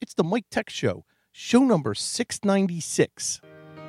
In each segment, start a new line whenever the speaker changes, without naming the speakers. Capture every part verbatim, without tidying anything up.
It's the Mike Tech Show, show number six ninety-six.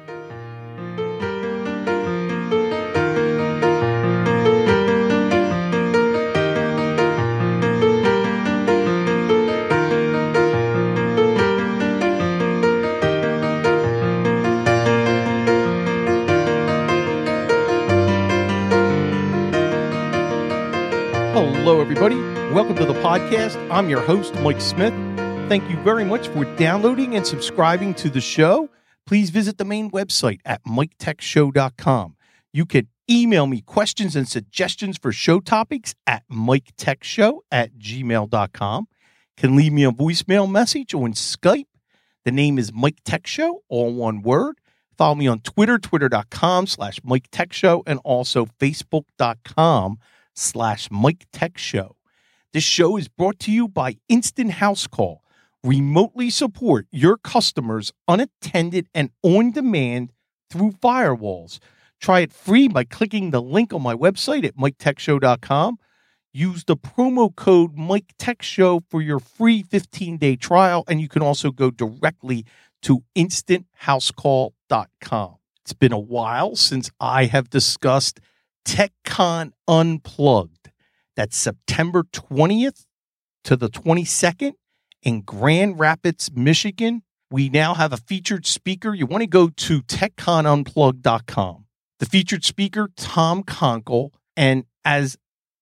Hello, everybody. Welcome to the podcast. I'm your host, Mike Smith. Thank you very much for downloading and subscribing to the show. Please visit the main website at mike tech show dot com. You can email me questions and suggestions for show topics at mike tech show at gmail dot com. Can leave me a voicemail message on Skype. The name is Mike Tech Show, all one word. Follow me on Twitter, twitter.com slash Mike Tech Show, and also facebook.com slash Mike Tech Show. This show is brought to you by Instant House Call. Remotely support your customers unattended and on demand through firewalls. Try it free by clicking the link on my website at mike tech show dot com. Use the promo code Mike Tech Show for your free fifteen-day trial, and you can also go directly to instant house call dot com. It's been a while since I have discussed TechCon Unplugged. That's September twentieth to the twenty-second in Grand Rapids, Michigan. We now have a featured speaker. You want to go to tech con unplugged dot com. The featured speaker, Tom Conkle, and as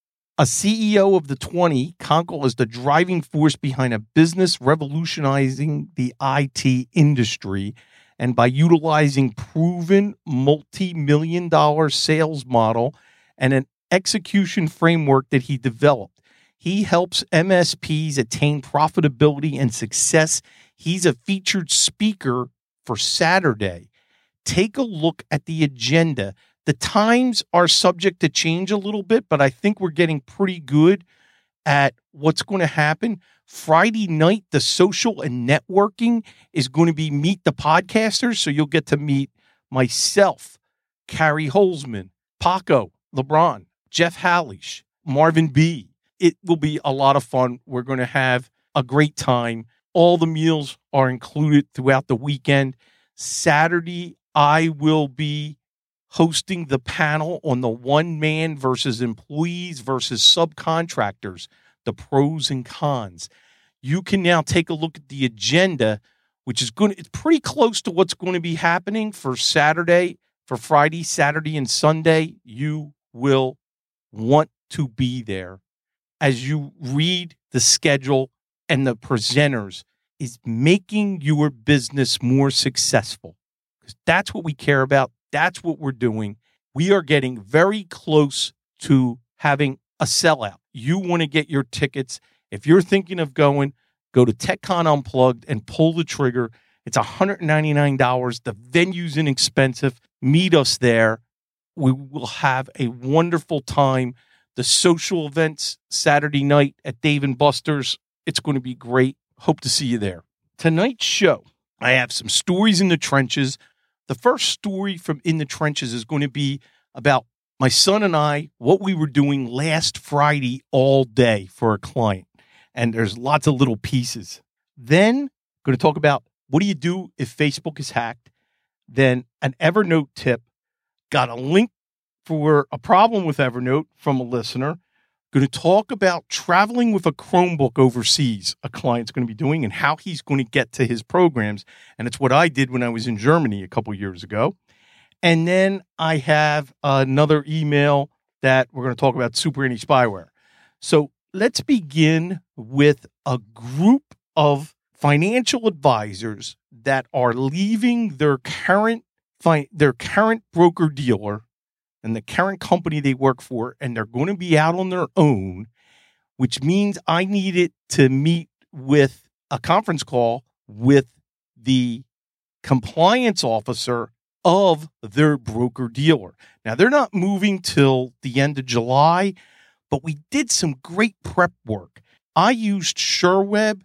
a C E O of the twenty, Conkle is the driving force behind a business revolutionizing the I T industry, and by utilizing proven multi-million dollar sales model and an execution framework that he developed, he helps M S Ps attain profitability and success. He's a featured speaker for Saturday. Take a look at the agenda. The times are subject to change a little bit, but I think we're getting pretty good at what's going to happen. Friday night, the social and networking is going to be Meet the Podcasters. So you'll get to meet myself, Carrie Holzman, Paco, LeBron, Jeff Hallish, Marvin B. It will be a lot of fun. We're going to have a great time. All the meals are included throughout the weekend. Saturday, I will be hosting the panel on the one man versus employees versus subcontractors, the pros and cons. You can now take a look at the agenda, which is going to, it's pretty close to what's going to be happening for Saturday, for Friday, Saturday, and Sunday. You will want to be there. As you read the schedule and the presenters, is making your business more successful. Because that's what we care about. That's what we're doing. We are getting very close to having a sellout. You want to get your tickets. If you're thinking of going, go to TechCon Unplugged and pull the trigger. It's one hundred ninety-nine dollars. The venue's inexpensive. Meet us there. We will have a wonderful time. The social events Saturday night at Dave and Buster's. It's going to be great. Hope to see you there. Tonight's show, I have some stories in the trenches. The first story from In the Trenches is going to be about my son and I, what we were doing last Friday all day for a client. And there's lots of little pieces. Then I'm going to talk about what do you do if Facebook is hacked. Then an Evernote tip. Got a link for a problem with Evernote from a listener. Going to talk about traveling with a Chromebook overseas, a client's going to be doing, and how he's going to get to his programs. And it's what I did when I was in Germany a couple years ago. And then I have another email that we're going to talk about super anti-spyware. So let's begin with a group of financial advisors that are leaving their current fi- their current broker-dealer and the current company they work for, and they're going to be out on their own, which means I needed to meet with a conference call with the compliance officer of their broker-dealer. Now, they're not moving till the end of July, but we did some great prep work. I used SureWeb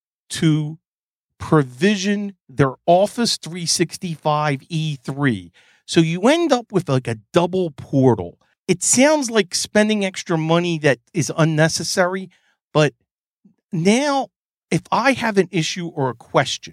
to provision their Office three sixty-five E three. So you end up with like a double portal. It sounds like spending extra money that is unnecessary, but now if I have an issue or a question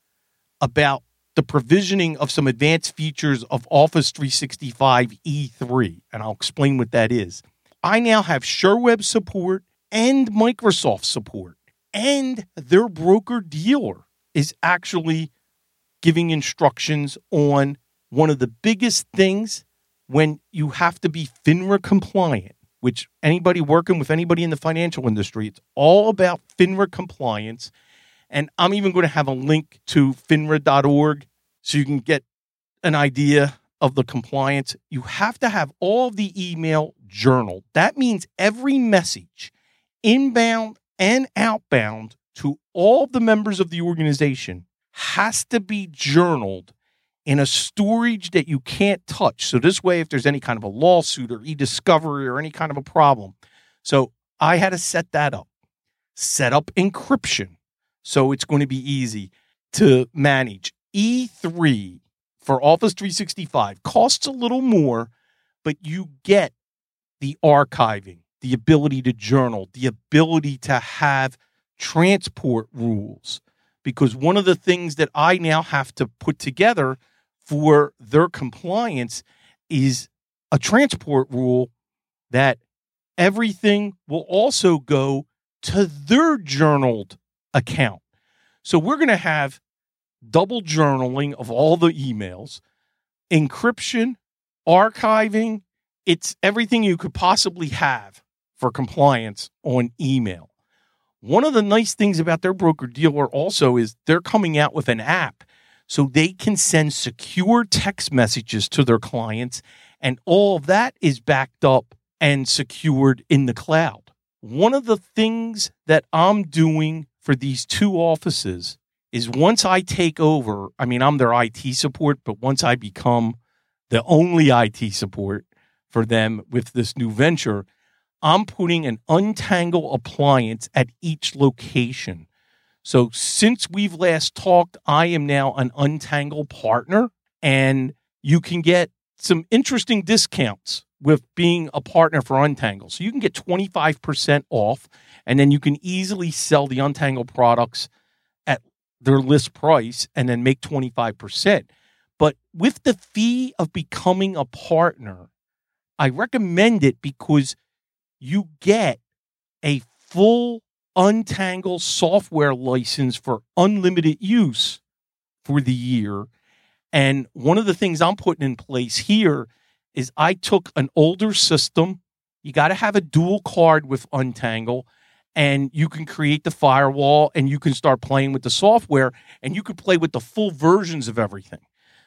about the provisioning of some advanced features of Office three sixty-five E three, and I'll explain what that is, I now have SureWeb support and Microsoft support, and their broker-dealer is actually giving instructions on one of the biggest things when you have to be FINRA compliant, which anybody working with anybody in the financial industry, it's all about FINRA compliance. And I'm even going to have a link to FINRA dot org so you can get an idea of the compliance. You have to have all of the email journaled. That means every message, inbound and outbound, to all the members of the organization has to be journaled in a storage that you can't touch. So this way, if there's any kind of a lawsuit or e-discovery or any kind of a problem. So I had to set that up. Set up encryption. So it's going to be easy to manage. E three for Office three sixty-five costs a little more, but you get the archiving, the ability to journal, the ability to have transport rules. Because one of the things that I now have to put together for their compliance is a transport rule that everything will also go to their journaled account. So we're going to have double journaling of all the emails, encryption, archiving. It's everything you could possibly have for compliance on email. One of the nice things about their broker-dealer also is they're coming out with an app so they can send secure text messages to their clients, and all of that is backed up and secured in the cloud. One of the things that I'm doing for these two offices is once I take over, I mean, I'm their I T support, but once I become the only I T support for them with this new venture, I'm putting an Untangle appliance at each location. So since we've last talked, I am now an Untangle partner, and you can get some interesting discounts with being a partner for Untangle. So you can get twenty-five percent off, and then you can easily sell the Untangle products at their list price and then make twenty-five percent. But with the fee of becoming a partner, I recommend it because you get a full Untangle software license for unlimited use for the year. And one of the things I'm putting in place here is I took an older system. You got to have a dual card with Untangle, and you can create the firewall and you can start playing with the software, and you can play with the full versions of everything.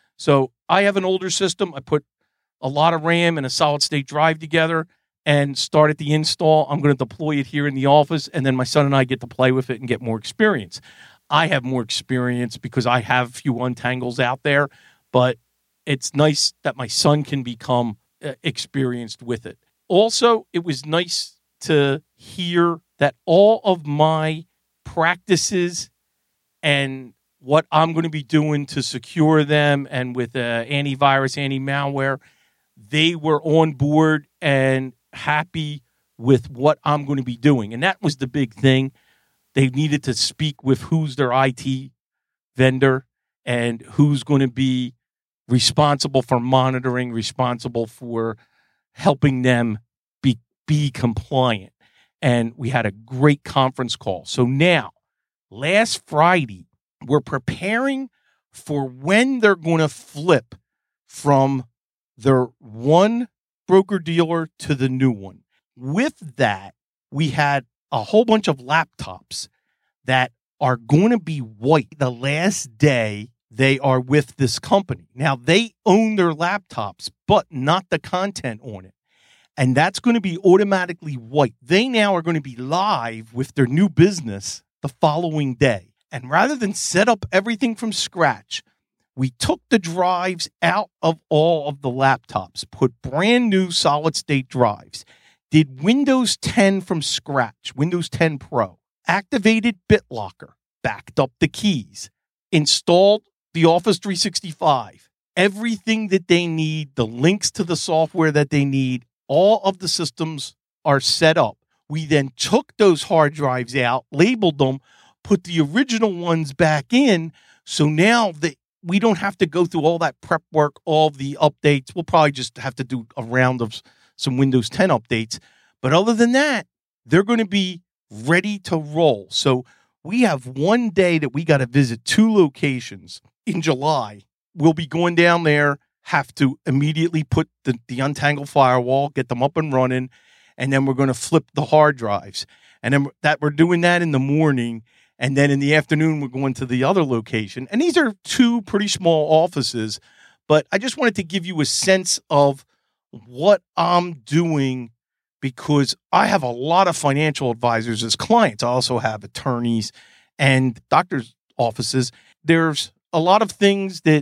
So I have an older system. I put a lot of RAM and a solid state drive together and started the install. I'm going to deploy it here in the office, and then my son and I get to play with it and get more experience. I have more experience because I have a few Untangles out there, but it's nice that my son can become uh, experienced with it. Also, it was nice to hear that all of my practices and what I'm going to be doing to secure them and with uh, antivirus, anti-malware, they were on board and happy with what I'm going to be doing. And that was the big thing. They needed to speak with who's their I T vendor and who's going to be responsible for monitoring, responsible for helping them be, be compliant. And we had a great conference call. So now, last Friday, we're preparing for when they're going to flip from their one broker-dealer to the new one. With that, we had a whole bunch of laptops that are going to be white the last day they are with this company. Now, they own their laptops, but not the content on it. And that's going to be automatically white. They now are going to be live with their new business the following day. And rather than set up everything from scratch, we took the drives out of all of the laptops, put brand new solid state drives, did Windows ten from scratch, Windows ten Pro, activated BitLocker, backed up the keys, installed the Office three sixty-five, everything that they need, the links to the software that they need, all of the systems are set up. We then took those hard drives out, labeled them, put the original ones back in. So now that we don't have to go through all that prep work, all the updates. We'll probably just have to do a round of some Windows ten updates. But other than that, they're going to be ready to roll. So we have one day that we got to visit two locations in July. We'll be going down there, have to immediately put the, the Untangle firewall, get them up and running, and then we're going to flip the hard drives. And then that we're doing that in the morning. And then in the afternoon, we're going to the other location. And these are two pretty small offices, but I just wanted to give you a sense of what I'm doing because I have a lot of financial advisors as clients. I also have attorneys and doctors' offices. There's a lot of things that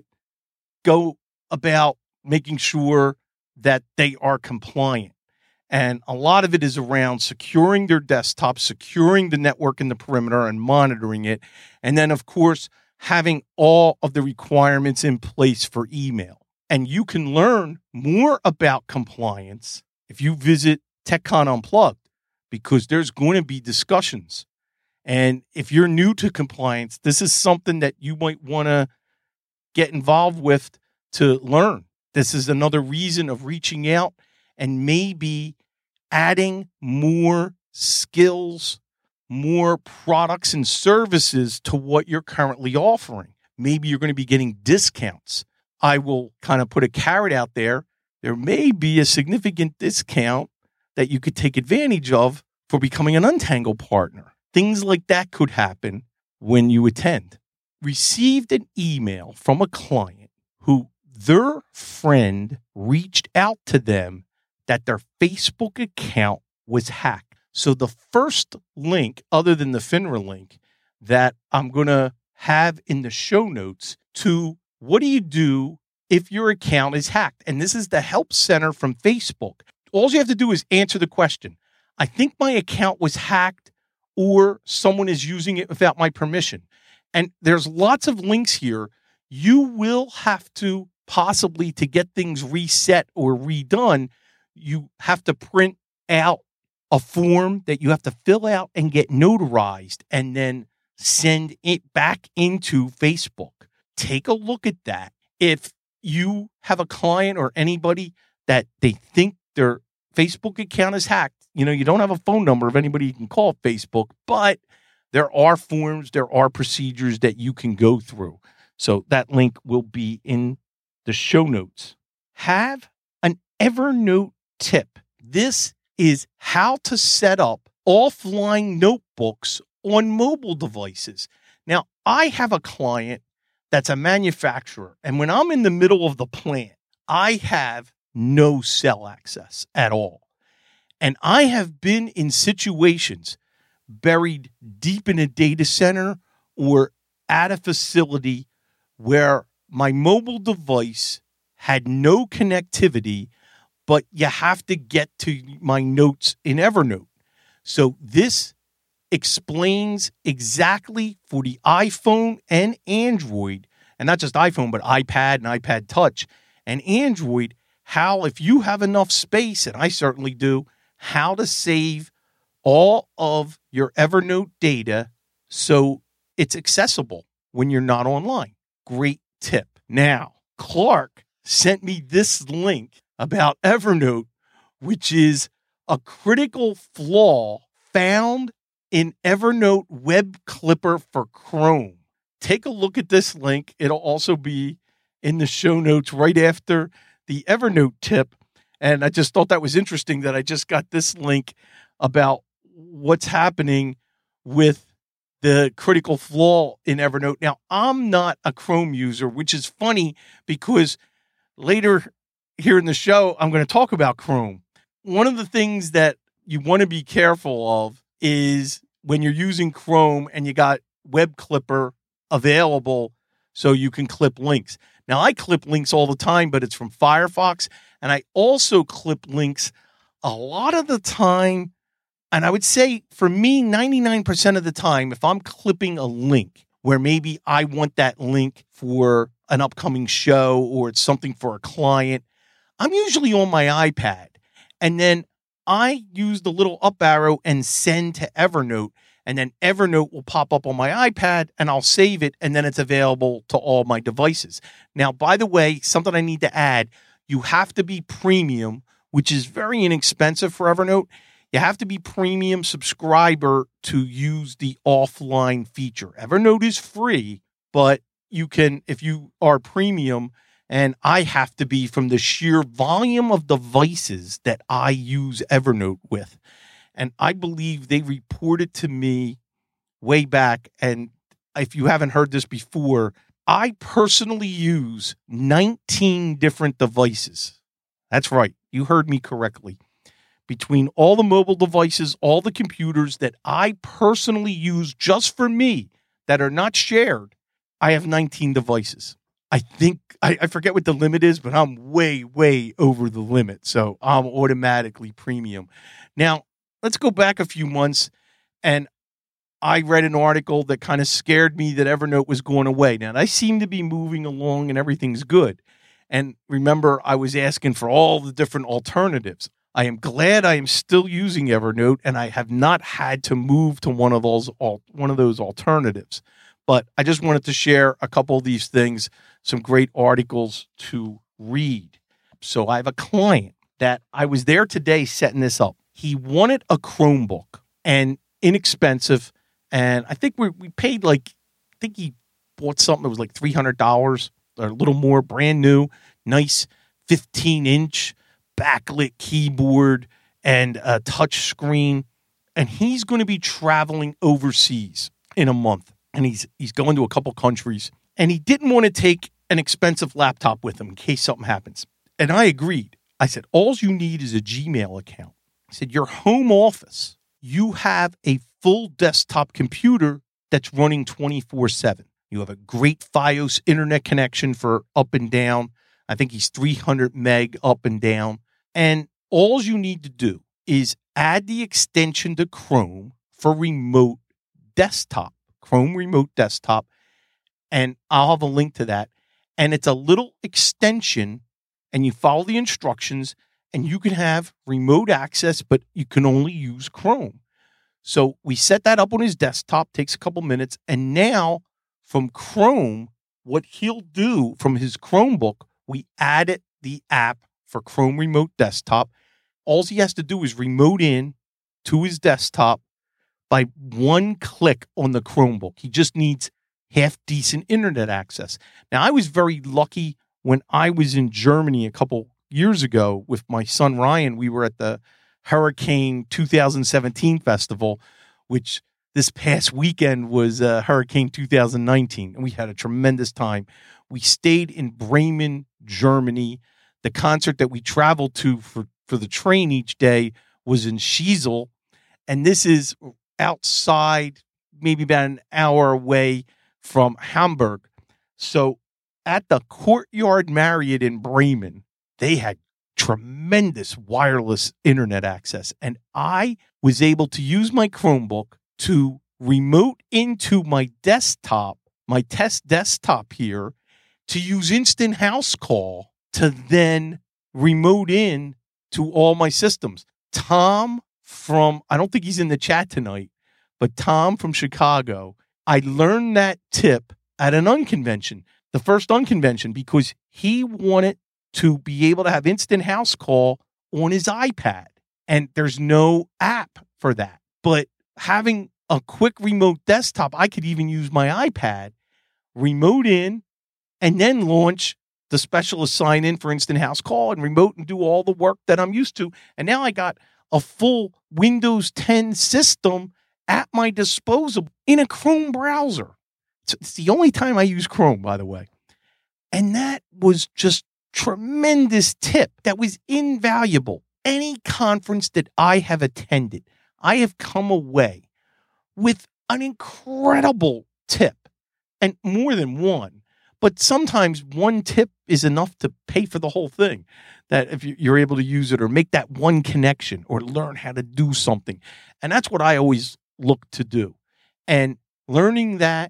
go about making sure that they are compliant. And a lot of it is around securing their desktop, securing the network in the perimeter and monitoring it. And then, of course, having all of the requirements in place for email. And you can learn more about compliance if you visit TechCon Unplugged, because there's going to be discussions. And if you're new to compliance, this is something that you might want to get involved with to learn. This is another reason of reaching out and maybe adding more skills, more products and services to what you're currently offering. Maybe you're going to be getting discounts. I will kind of put a carrot out there. There may be a significant discount that you could take advantage of for becoming an Untangle partner. Things like that could happen when you attend. Received an email from a client who their friend reached out to them that their Facebook account was hacked. So the first link, other than the FINRA link, that I'm going to have in the show notes to what do you do if your account is hacked? And this is the help center from Facebook. All you have to do is answer the question. I think my account was hacked or someone is using it without my permission. And there's lots of links here. You will have to possibly, to get things reset or redone, you have to print out a form that you have to fill out and get notarized and then send it back into Facebook. Take a look at that. If you have a client or anybody that they think their Facebook account is hacked, you know, you don't have a phone number of anybody you can call Facebook, but there are forms, there are procedures that you can go through. So that link will be in the show notes. Have an Evernote tip. This is how to set up offline notebooks on mobile devices. Now, I have a client that's a manufacturer, and when I'm in the middle of the plant, I have no cell access at all. And I have been in situations buried deep in a data center or at a facility where my mobile device had no connectivity, but you have to get to my notes in Evernote. So this explains exactly for the iPhone and Android, and not just iPhone, but iPad and iPad Touch and Android, how, if you have enough space, and I certainly do, how to save all of your Evernote data so it's accessible when you're not online. Great tip. Now, Clark sent me this link about Evernote, which is a critical flaw found in Evernote Web Clipper for Chrome. Take a look at this link. It'll also be in the show notes right after the Evernote tip. And I just thought that was interesting that I just got this link about what's happening with the critical flaw in Evernote. Now, I'm not a Chrome user, which is funny because later here in the show, I'm going to talk about Chrome. One of the things that you want to be careful of is when you're using Chrome and you got Web Clipper available so you can clip links. Now, I clip links all the time, but it's from Firefox. And I also clip links a lot of the time. And I would say for me, ninety-nine percent of the time, if I'm clipping a link where maybe I want that link for an upcoming show or it's something for a client, I'm usually on my iPad. And then I use the little up arrow and send to Evernote. And then Evernote will pop up on my iPad and I'll save it. And then it's available to all my devices. Now, by the way, something I need to add, you have to be premium, which is very inexpensive for Evernote. You have to be premium subscriber to use the offline feature. Evernote is free, but you can, if you are premium, and I have to be from the sheer volume of devices that I use Evernote with. And I believe they reported to me way back, and if you haven't heard this before, I personally use nineteen different devices. That's right. You heard me correctly. Between all the mobile devices, all the computers that I personally use just for me that are not shared, I have nineteen devices. I think, I, I forget what the limit is, but I'm way, way over the limit. So I'm automatically premium. Now, let's go back a few months, and I read an article that kind of scared me that Evernote was going away. Now, I seem to be moving along and everything's good. And remember, I was asking for all the different alternatives. I am glad I am still using Evernote, and I have not had to move to one of those one of those alternatives. But I just wanted to share a couple of these things, some great articles to read. So I have a client that I was there today setting this up. He wanted a Chromebook, and inexpensive. And I think we we paid like, I think he bought something that was like three hundred dollars or a little more, brand new, nice fifteen inch backlit keyboard and a touch screen. And he's going to be traveling overseas in a month. And he's he's going to a couple countries. And he didn't want to take an expensive laptop with him in case something happens. And I agreed. I said, all you need is a Gmail account. I said, your home office, you have a full desktop computer that's running twenty-four seven. You have a great Fios internet connection for up and down. I think he's three hundred meg up and down. And all you need to do is add the extension to Chrome for remote desktop, Chrome remote desktop. And I'll have a link to that. And it's a little extension, and you follow the instructions, and you can have remote access, but you can only use Chrome. So we set that up on his desktop, takes a couple minutes, and now from Chrome, what he'll do from his Chromebook, we added the app for Chrome Remote Desktop. All he has to do is remote in to his desktop by one click on the Chromebook. He just needs half-decent internet access. Now, I was very lucky when I was in Germany a couple years ago with my son Ryan. We were at the Hurricane two thousand seventeen festival, which this past weekend was uh, Hurricane two thousand nineteen, and we had a tremendous time. We stayed in Bremen, Germany. The concert that we traveled to for, for the train each day was in Schiesel, and this is outside, maybe about an hour away from Hamburg. So at the Courtyard Marriott in Bremen, they had tremendous wireless internet access. And I was able to use my Chromebook to remote into my desktop, my test desktop here, to use Instant House Call to then remote in to all my systems. Tom from, I don't think he's in the chat tonight, but Tom from Chicago, I learned that tip at an unconvention, the first unconvention, because he wanted to be able to have Instant House Call on his iPad. And there's no app for that. But having a quick remote desktop, I could even use my iPad, remote in, and then launch the specialist sign in for Instant House Call and remote and do all the work that I'm used to. And now I got a full Windows ten system at my disposal in a Chrome browser. It's the only time I use Chrome, by the way. And that was just tremendous tip that was invaluable. Any conference that I have attended, I have come away with an incredible tip, and more than one. But sometimes one tip is enough to pay for the whole thing, that if you're able to use it or make that one connection or learn how to do something. And that's what I always look to do. And learning that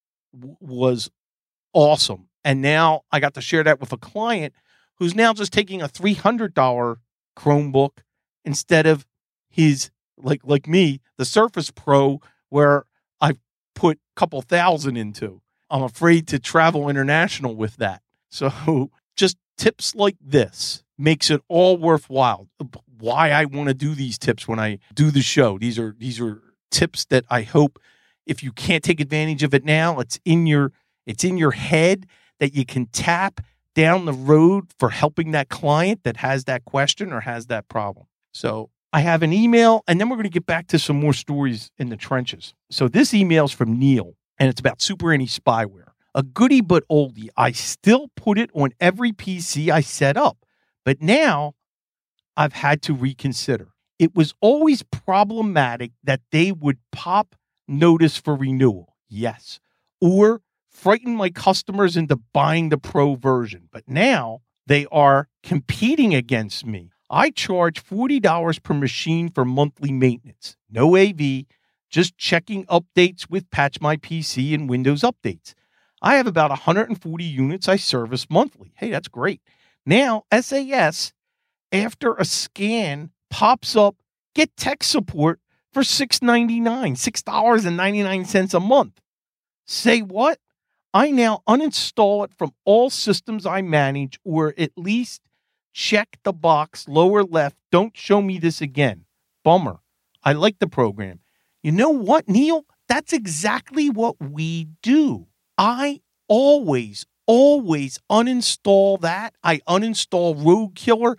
w- was awesome. And now I got to share that with a client who's now just taking a three hundred dollars Chromebook instead of his, like like me, the Surface Pro where I've put a couple thousand into. I'm afraid to travel international with that. So just tips like this makes it all worthwhile. Why I want to do these tips when I do the show. These are these are tips that I hope, if you can't take advantage of it now, it's in your it's in your head that you can tap down the road for helping that client that has that question or has that problem. So I have an email, and then we're going to get back to some more stories in the trenches. So this email is from Neil, and it's about Super Anti-Spyware. A goodie but oldie. I still put it on every P C I set up, but now I've had to reconsider. It was always problematic that they would pop notice for renewal, yes, or frighten my customers into buying the pro version. But now they are competing against me. I charge forty dollars per machine for monthly maintenance. No A V, just checking updates with Patch My P C and Windows updates. I have about one hundred forty units I service monthly. Hey, that's great. Now, S A S, after a scan, pops up, get tech support for six dollars and ninety-nine cents, six dollars and ninety-nine cents a month. Say what? I now uninstall it from all systems I manage, or at least check the box lower left. Don't show me this again. Bummer. I like the program. You know what, Neil? That's exactly what we do. I always, always uninstall that. I uninstall Road Killer.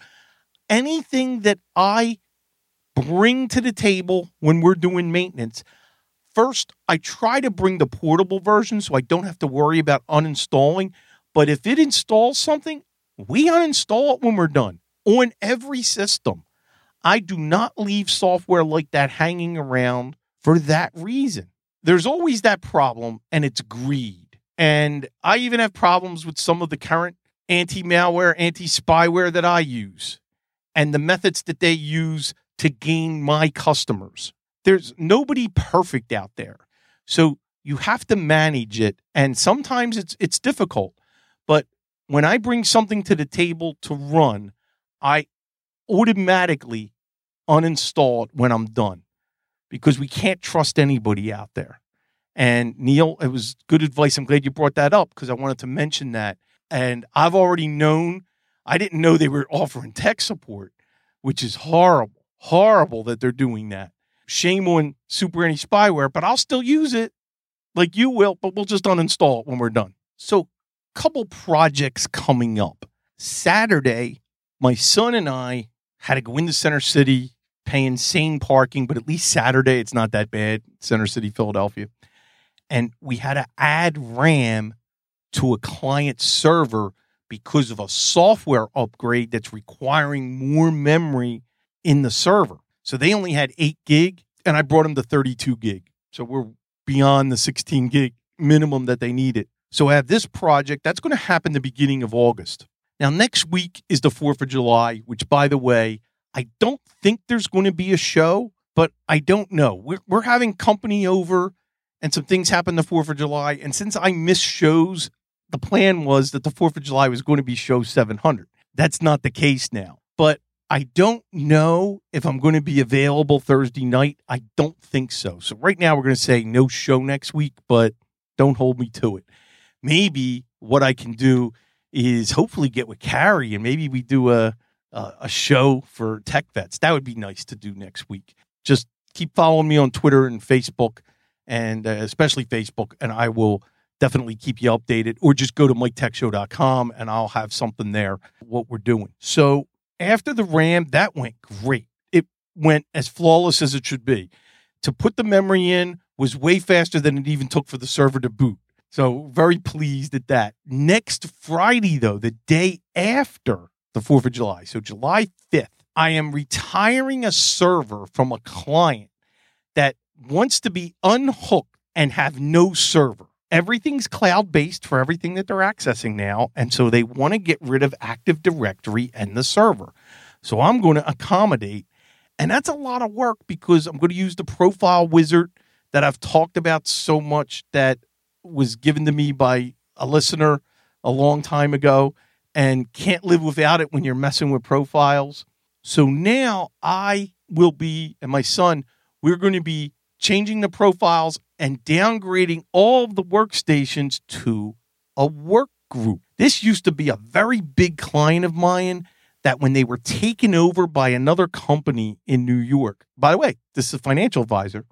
Anything that I bring to the table when we're doing maintenance, first, I try to bring the portable version so I don't have to worry about uninstalling. But if it installs something, we uninstall it when we're done on every system. I do not leave software like that hanging around for that reason. There's always that problem, and it's greed. And I even have problems with some of the current anti-malware, anti-spyware that I use and the methods that they use to gain my customers. There's nobody perfect out there. So you have to manage it. And sometimes it's it's difficult. But when I bring something to the table to run, I automatically uninstall it when I'm done, because we can't trust anybody out there. And Neil, it was good advice. I'm glad you brought that up, because I wanted to mention that. And I've already known, I didn't know they were offering tech support, which is horrible, horrible that they're doing that. Shame on Super Anti-Spyware, but I'll still use it like you will, but we'll just uninstall it when we're done. So, couple projects coming up. Saturday, my son and I had to go into Center City, pay insane parking, but at least Saturday, it's not that bad, Center City, Philadelphia. And we had to add RAM to a client server because of a software upgrade that's requiring more memory in the server. So they only had eight gig, and I brought them to thirty-two gig. So we're beyond the sixteen gig minimum that they needed. So I have this project that's going to happen the beginning of August. Now, next week is the fourth of July, which, by the way, I don't think there's going to be a show, but I don't know. We're, we're having company over, and some things happen the fourth of July. And since I miss shows, the plan was that the fourth of July was going to be show seven hundred. That's not the case now. But I don't know if I'm going to be available Thursday night. I don't think so. So right now we're going to say no show next week, but don't hold me to it. Maybe what I can do is hopefully get with Carrie, and maybe we do a, a a show for Tech Vets. That would be nice to do next week. Just keep following me on Twitter and Facebook, and uh, especially Facebook, and I will definitely keep you updated. Or just go to mike tech show dot com, and I'll have something there, what we're doing. So after the RAM, that went great. It went as flawless as it should be. To put the memory in was way faster than it even took for the server to boot. So very pleased at that. Next Friday, though, the day after the fourth of July, so July fifth, I am retiring a server from a client that wants to be unhooked and have no server. Everything's cloud-based for everything that they're accessing now, and so they want to get rid of Active Directory and the server. So I'm going to accommodate, and that's a lot of work because I'm going to use the profile wizard that I've talked about so much, that was given to me by a listener a long time ago, and can't live without it when you're messing with profiles. So now I will be, and my son, we're going to be changing the profiles and downgrading all of the workstations to a work group. This used to be a very big client of mine that when they were taken over by another company in New York, by the way, this is a financial advisor,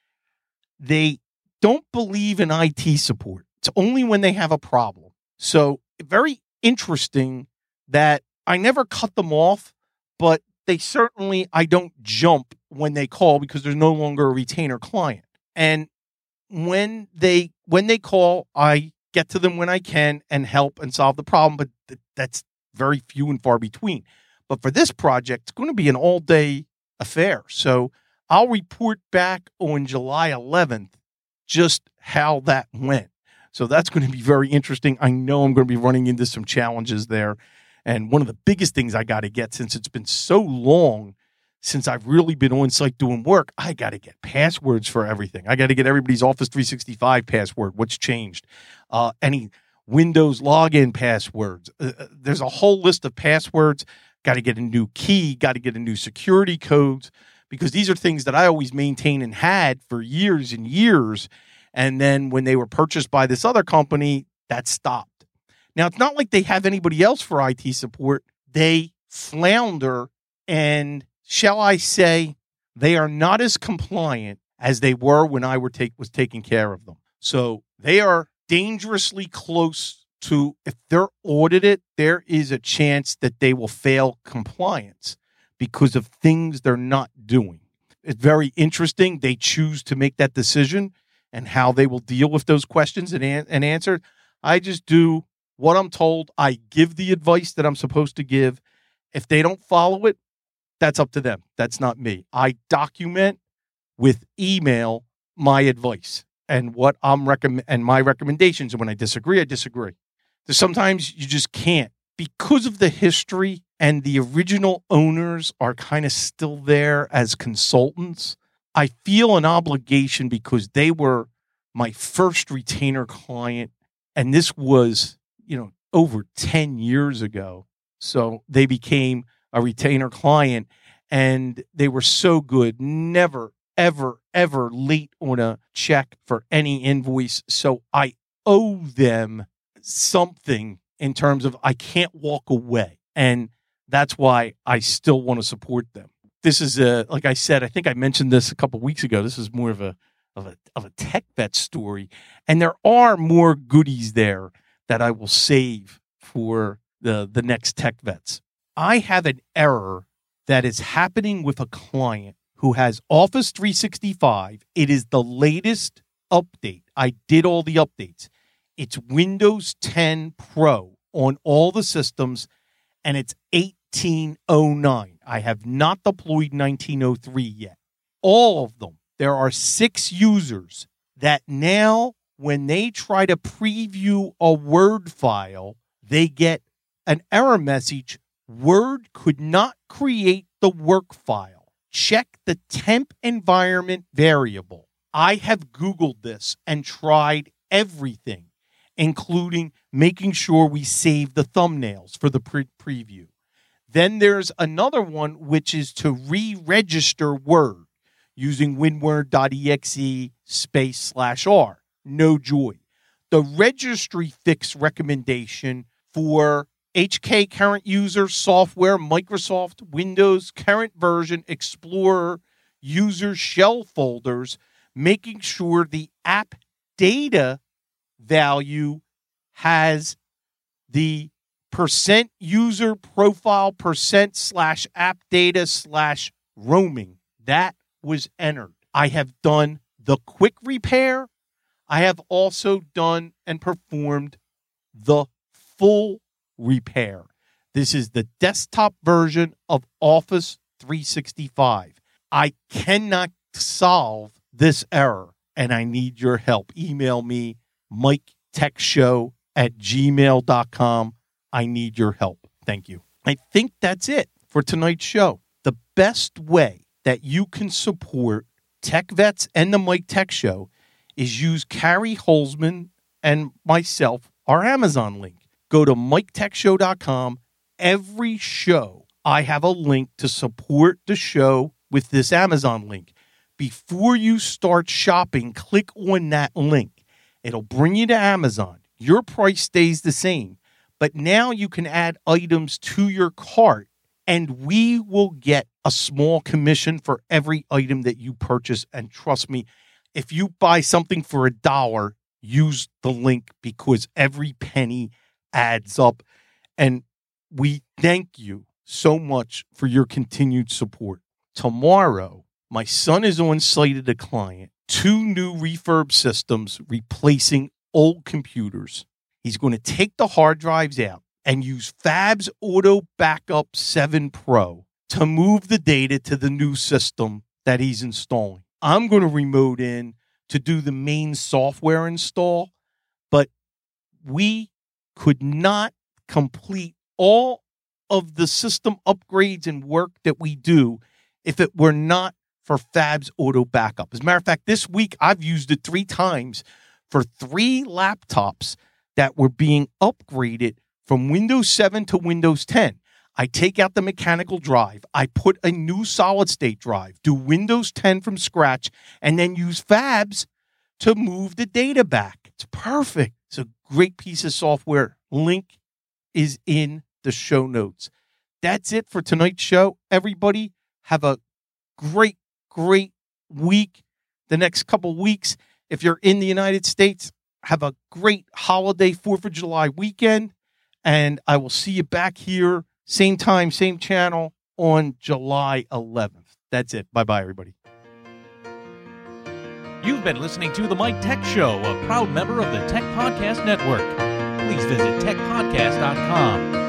they don't believe in I T support. It's only when they have a problem. So very interesting that I never cut them off, but they certainly, I don't jump when they call because there's no longer a retainer client. And when they when they call, I get to them when I can and help and solve the problem, but th- that's very few and far between. But for this project, it's going to be an all-day affair. So I'll report back on July eleventh just how that went. So that's going to be very interesting. I know I'm going to be running into some challenges there. And one of the biggest things I got to get, since it's been so long since I've really been on site doing work, I got to get passwords for everything. I got to get everybody's Office three sixty-five password. What's changed? Uh, any Windows login passwords. Uh, there's a whole list of passwords. Got to get a new key. Got to get a new security codes, because these are things that I always maintained and had for years and years. And then when they were purchased by this other company, that stopped. Now, it's not like they have anybody else for I T support. They flounder, and shall I say, they are not as compliant as they were when I were take, was taking care of them. So they are dangerously close to, if they're audited, there is a chance that they will fail compliance because of things they're not doing. It's very interesting. They choose to make that decision and how they will deal with those questions and, an- and answer. I just do what I'm told. I give the advice that I'm supposed to give. If they don't follow it, that's up to them. That's not me. I document with email my advice and what I'm recommend and my recommendations. And when I disagree, I disagree. There's sometimes you just can't, because of the history, and the original owners are kind of still there as consultants. I feel an obligation because they were my first retainer client, and this was, you know, over ten years ago. So they became a retainer client, and they were so good, never, ever, ever late on a check for any invoice. So I owe them something in terms of I can't walk away. And that's why I still want to support them. This is a, like I said, I think I mentioned this a couple of weeks ago. This is more of a, of a, of a TechVet story. And there are more goodies there that I will save for the, the next TechVets. I have an error that is happening with a client who has Office three sixty-five. It is the latest update. I did all the updates. It's Windows ten Pro on all the systems, and it's eighteen oh nine. I have not deployed nineteen oh three yet. All of them. There are six users that now, when they try to preview a Word file, they get an error message. Word could not create the work file. Check the temp environment variable. I have Googled this and tried everything, including making sure we save the thumbnails for the pre- preview. Then there's another one, which is to re-register Word using winword.exe space slash R. No joy. The registry fix recommendation for H K current user, software, Microsoft, Windows, current version, Explorer, user shell folders, making sure the app data value has the percent user profile percent slash app data slash roaming. That was entered. I have done the quick repair. I have also done and performed the full repair. This is the desktop version of Office three sixty-five. I cannot solve this error, and I need your help. Email me, mike tech show at gmail dot com. I need your help. Thank you. I think that's it for tonight's show. The best way that you can support TechVets and the Mike Tech Show is use Carrie Holzman and myself, our Amazon link. Go to mike tech show dot com. Every show, I have a link to support the show with this Amazon link. before you start shopping, click on that link. It'll bring you to Amazon. Your price stays the same, but now you can add items to your cart, and we will get a small commission for every item that you purchase. And trust me, if you buy something for a dollar, use the link because every penny adds up. And we thank you so much for your continued support. Tomorrow, my son is on site at a client. Two new refurb systems replacing old computers. He's going to take the hard drives out and use Fab's Auto Backup seven Pro to move the data to the new system that he's installing. I'm going to remote in to do the main software install, but we could not complete all of the system upgrades and work that we do if it were not for Fab's Auto Backup. As a matter of fact, this week I've used it three times for three laptops that were being upgraded from Windows seven to Windows ten. I take out the mechanical drive, I put a new solid state drive, do Windows ten from scratch, and then use Fab's to move the data back. It's perfect. It's a great piece of software. Link is in the show notes. That's it for tonight's show. Everybody have a great, great week. The next couple weeks, if you're in the United States, have a great holiday fourth of July weekend. And I will see you back here, same time, same channel on July eleventh. That's it. Bye-bye, everybody.
You've been listening to The Mike Tech Show, a proud member of the Tech Podcast Network. Please visit tech podcast dot com.